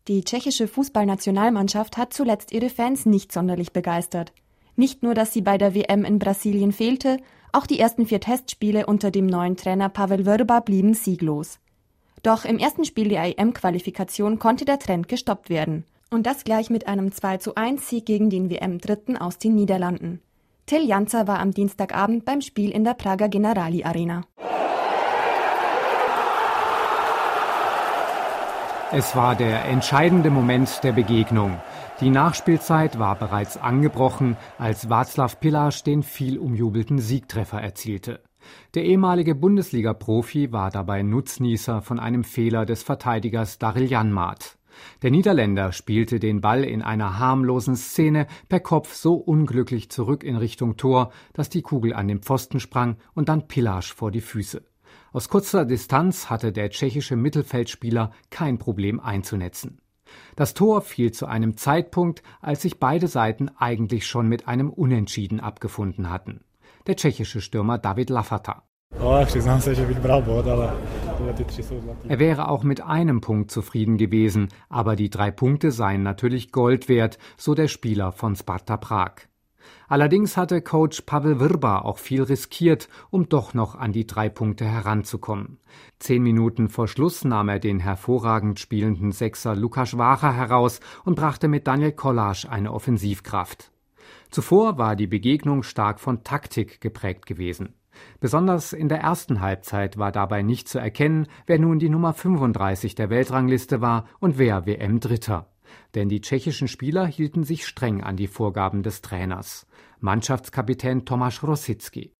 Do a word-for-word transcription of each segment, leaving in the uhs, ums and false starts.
Die tschechische Fußballnationalmannschaft hat zuletzt ihre Fans nicht sonderlich begeistert. Nicht nur, dass sie bei der W M in Brasilien fehlte, auch die ersten vier Testspiele unter dem neuen Trainer Pavel Vrba blieben sieglos. Doch im ersten Spiel der E M-Qualifikation konnte der Trend gestoppt werden. Und das gleich mit einem zwei zu eins Sieg gegen den W M-Dritten aus den Niederlanden. Till Janzer war am Dienstagabend beim Spiel in der Prager Generali Arena. Es war der entscheidende Moment der Begegnung. Die Nachspielzeit war bereits angebrochen, als Václav Piláš den viel umjubelten Siegtreffer erzielte. Der ehemalige Bundesliga-Profi war dabei Nutznießer von einem Fehler des Verteidigers Daryl Janmaat. Der Niederländer spielte den Ball in einer harmlosen Szene per Kopf so unglücklich zurück in Richtung Tor, dass die Kugel an den Pfosten sprang und dann Piláš vor die Füße. Aus kurzer Distanz hatte der tschechische Mittelfeldspieler kein Problem einzunetzen. Das Tor fiel zu einem Zeitpunkt, als sich beide Seiten eigentlich schon mit einem Unentschieden abgefunden hatten. Der tschechische Stürmer David Lafata. Er wäre auch mit einem Punkt zufrieden gewesen, aber die drei Punkte seien natürlich Gold wert, so der Spieler von Sparta Prag. Allerdings hatte Coach Pavel Vrba auch viel riskiert, um doch noch an die drei Punkte heranzukommen. Zehn Minuten vor Schluss nahm er den hervorragend spielenden Sechser Lukáš Vácha heraus und brachte mit Daniel Kolář eine Offensivkraft. Zuvor war die Begegnung stark von Taktik geprägt gewesen. Besonders in der ersten Halbzeit war dabei nicht zu erkennen, wer nun die Nummer fünfunddreißig der Weltrangliste war und wer W M-Dritter. Denn die tschechischen Spieler hielten sich streng an die Vorgaben des Trainers. Mannschaftskapitän Tomáš Rosický.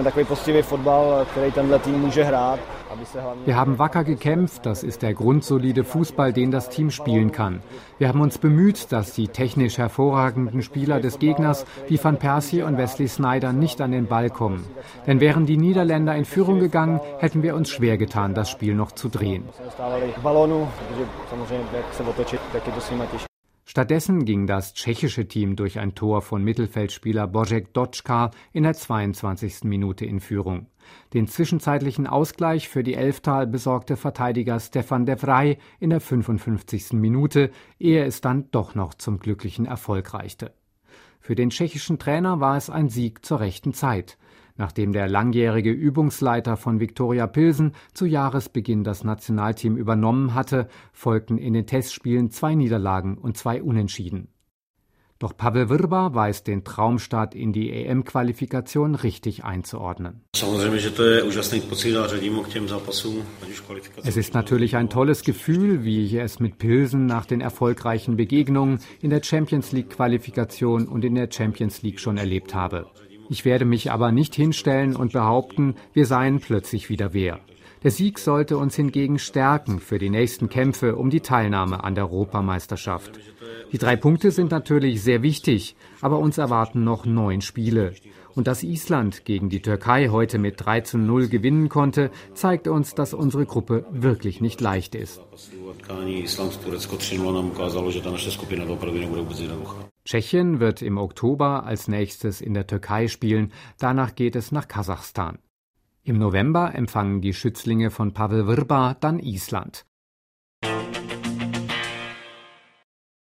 Wir haben wacker gekämpft, das ist der grundsolide Fußball, den das Team spielen kann. Wir haben uns bemüht, dass die technisch hervorragenden Spieler des Gegners wie Van Persie und Wesley Sneijder nicht an den Ball kommen. Denn wären die Niederländer in Führung gegangen, hätten wir uns schwer getan, das Spiel noch zu drehen. Stattdessen ging das tschechische Team durch ein Tor von Mittelfeldspieler Božek Dočka in der zweiundzwanzigsten Minute in Führung. Den zwischenzeitlichen Ausgleich für die Elftal besorgte Verteidiger Stefan de Vrij in der fünfundfünfzigsten Minute, ehe es dann doch noch zum glücklichen Erfolg reichte. Für den tschechischen Trainer war es ein Sieg zur rechten Zeit. Nachdem der langjährige Übungsleiter von Viktoria Pilsen zu Jahresbeginn das Nationalteam übernommen hatte, folgten in den Testspielen zwei Niederlagen und zwei Unentschieden. Doch Pavel Vrba weiß den Traumstart in die E M-Qualifikation richtig einzuordnen. Es ist natürlich ein tolles Gefühl, wie ich es mit Pilsen nach den erfolgreichen Begegnungen in der Champions-League-Qualifikation und in der Champions League schon erlebt habe. Ich werde mich aber nicht hinstellen und behaupten, wir seien plötzlich wieder wer. Der Sieg sollte uns hingegen stärken für die nächsten Kämpfe um die Teilnahme an der Europameisterschaft. Die drei Punkte sind natürlich sehr wichtig, aber uns erwarten noch neun Spiele. Und dass Island gegen die Türkei heute mit drei zu null gewinnen konnte, zeigt uns, dass unsere Gruppe wirklich nicht leicht ist. Tschechien wird im Oktober als nächstes in der Türkei spielen, danach geht es nach Kasachstan. Im November empfangen die Schützlinge von Pavel Vrba dann Island.